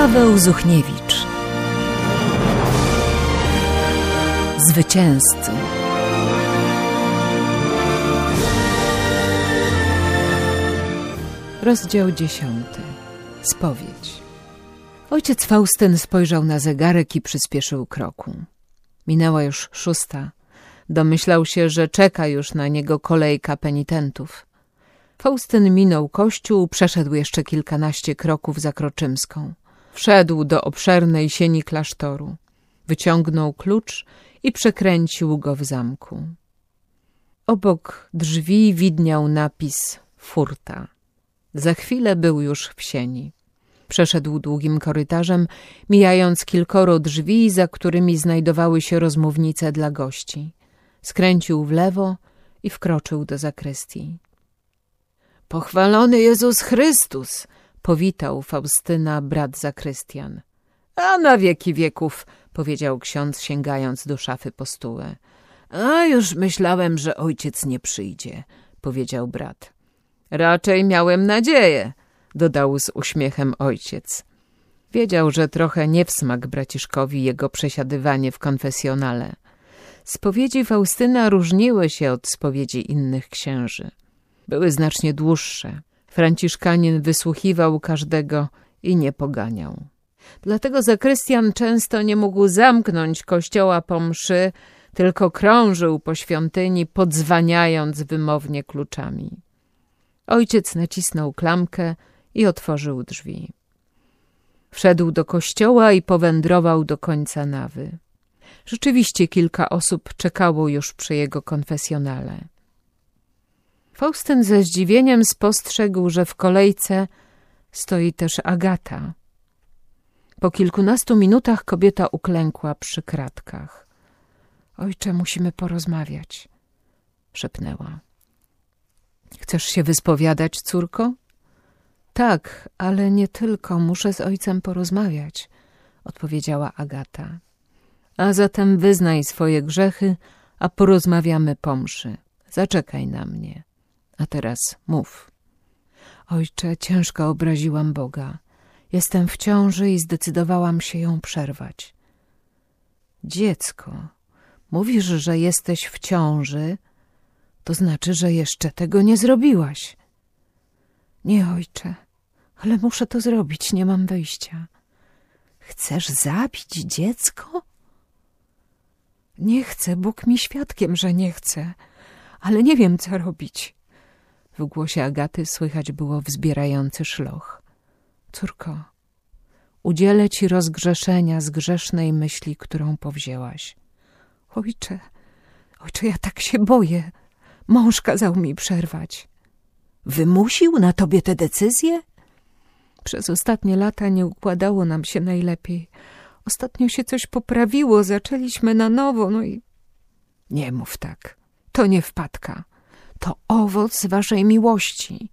Paweł Zuchniewicz. Zwycięzcy. Rozdział 10. Spowiedź. Ojciec Faustyn spojrzał na zegarek i przyspieszył kroku. Minęła już 6. Domyślał się, że czeka już na niego kolejka penitentów. Faustyn minął kościół, przeszedł jeszcze kilkanaście kroków za Kroczymską. Wszedł do obszernej sieni klasztoru. Wyciągnął klucz i przekręcił go w zamku. Obok drzwi widniał napis Furta. Za chwilę był już w sieni. Przeszedł długim korytarzem, mijając kilkoro drzwi, za którymi znajdowały się rozmównice dla gości. Skręcił w lewo i wkroczył do zakrystii. Pochwalony Jezus Chrystus! Powitał Faustyna brat zakrystian. A na wieki wieków, powiedział ksiądz, sięgając do szafy po stułę. A już myślałem, że ojciec nie przyjdzie, powiedział brat. Raczej miałem nadzieję, dodał z uśmiechem ojciec. Wiedział, że trochę nie w smak braciszkowi jego przesiadywanie w konfesjonale. Spowiedzi Faustyna różniły się od spowiedzi innych księży. Były znacznie dłuższe. Franciszkanin wysłuchiwał każdego i nie poganiał. Dlatego zakrystian często nie mógł zamknąć kościoła po mszy, tylko krążył po świątyni, podzwaniając wymownie kluczami. Ojciec nacisnął klamkę i otworzył drzwi. Wszedł do kościoła i powędrował do końca nawy. Rzeczywiście kilka osób czekało już przy jego konfesjonale. Faustyn ze zdziwieniem spostrzegł, że w kolejce stoi też Agata. Po kilkunastu minutach kobieta uklękła przy kratkach. — Ojcze, musimy porozmawiać — szepnęła. — Chcesz się wyspowiadać, córko? — Tak, ale nie tylko, muszę z ojcem porozmawiać — odpowiedziała Agata. — A zatem wyznaj swoje grzechy, a porozmawiamy po mszy. Zaczekaj na mnie. A teraz mów. Ojcze, ciężko obraziłam Boga. Jestem w ciąży i zdecydowałam się ją przerwać. Dziecko, mówisz, że jesteś w ciąży, to znaczy, że jeszcze tego nie zrobiłaś. Nie, ojcze, ale muszę to zrobić, nie mam wyjścia. Chcesz zabić dziecko? Nie chcę, Bóg mi świadkiem, że nie chcę, ale nie wiem, co robić. W głosie Agaty słychać było wzbierający szloch. Córko, udzielę ci rozgrzeszenia z grzesznej myśli, którą powzięłaś. Ojcze, ja tak się boję. Mąż kazał mi przerwać. Wymusił na tobie tę decyzję? Przez ostatnie lata nie układało nam się najlepiej. Ostatnio się coś poprawiło, zaczęliśmy na nowo, no i... Nie mów tak, to nie wpadka. To owoc waszej miłości.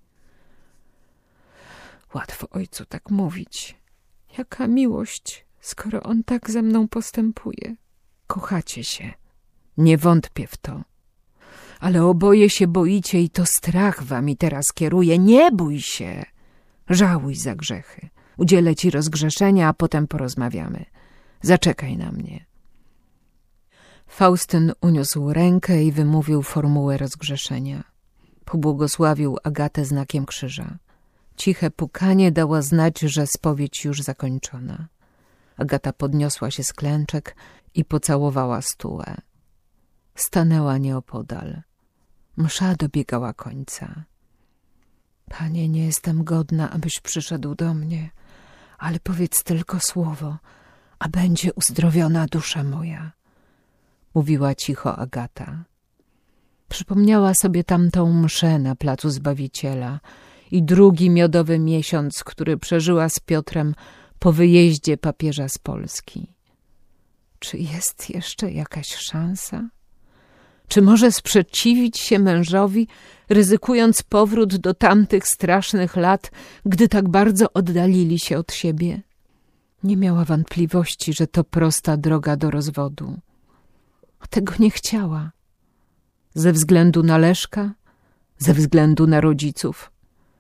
Łatwo ojcu tak mówić. Jaka miłość, skoro on tak ze mną postępuje? Kochacie się. Nie wątpię w to. Ale oboje się boicie i to strach wami teraz kieruje. Nie bój się. Żałuj za grzechy. Udzielę ci rozgrzeszenia, a potem porozmawiamy. Zaczekaj na mnie. Faustyn uniósł rękę i wymówił formułę rozgrzeszenia. Pobłogosławił Agatę znakiem krzyża. Ciche pukanie dało znać, że spowiedź już zakończona. Agata podniosła się z klęczek i pocałowała stułę. Stanęła nieopodal. Msza dobiegała końca. Panie, nie jestem godna, abyś przyszedł do mnie, ale powiedz tylko słowo, a będzie uzdrowiona dusza moja. Mówiła cicho Agata. Przypomniała sobie tamtą mszę na placu Zbawiciela i drugi miodowy miesiąc, który przeżyła z Piotrem po wyjeździe papieża z Polski. Czy jest jeszcze jakaś szansa? Czy może sprzeciwić się mężowi, ryzykując powrót do tamtych strasznych lat, gdy tak bardzo oddalili się od siebie? Nie miała wątpliwości, że to prosta droga do rozwodu. A tego nie chciała. Ze względu na Leszka, ze względu na rodziców.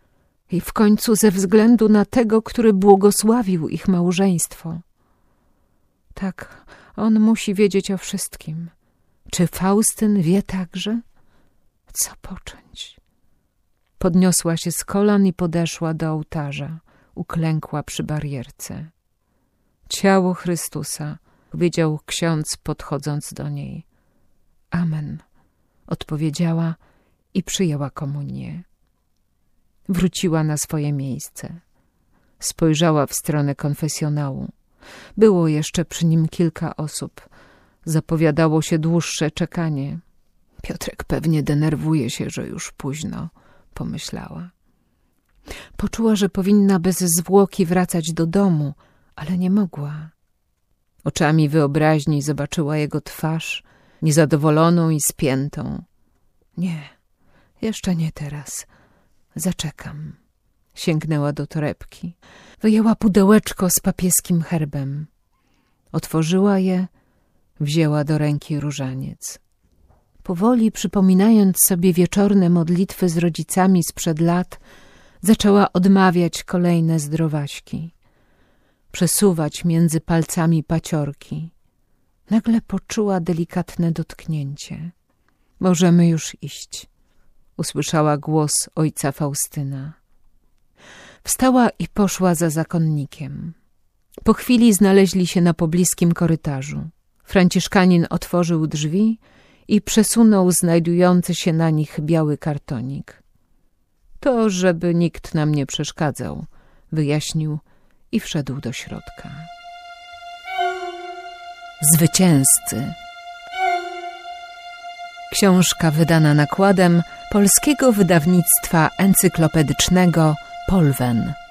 I w końcu ze względu na tego, który błogosławił ich małżeństwo. Tak, on musi wiedzieć o wszystkim. Czy Faustyn wie także? Co począć? Podniosła się z kolan i podeszła do ołtarza. Uklękła przy barierce. Ciało Chrystusa, powiedział ksiądz, podchodząc do niej. Amen, odpowiedziała i przyjęła komunię. Wróciła na swoje miejsce. Spojrzała w stronę konfesjonału. Było jeszcze przy nim kilka osób. Zapowiadało się dłuższe czekanie. Piotrek pewnie denerwuje się, że już późno, pomyślała. Poczuła, że powinna bez zwłoki wracać do domu, ale nie mogła. Oczami wyobraźni zobaczyła jego twarz, niezadowoloną i spiętą. Nie, jeszcze nie teraz. Zaczekam. Sięgnęła do torebki. Wyjęła pudełeczko z papieskim herbem. Otworzyła je, wzięła do ręki różaniec. Powoli, przypominając sobie wieczorne modlitwy z rodzicami sprzed lat, zaczęła odmawiać kolejne zdrowaśki, przesuwać między palcami paciorki. Nagle poczuła delikatne dotknięcie. Możemy już iść, usłyszała głos ojca Faustyna. Wstała i poszła za zakonnikiem. Po chwili znaleźli się na pobliskim korytarzu. Franciszkanin otworzył drzwi i przesunął znajdujący się na nich biały kartonik. To, żeby nikt nam nie przeszkadzał, wyjaśnił i wszedł do środka. Zwycięzcy. Książka wydana nakładem Polskiego Wydawnictwa Encyklopedycznego Polwen.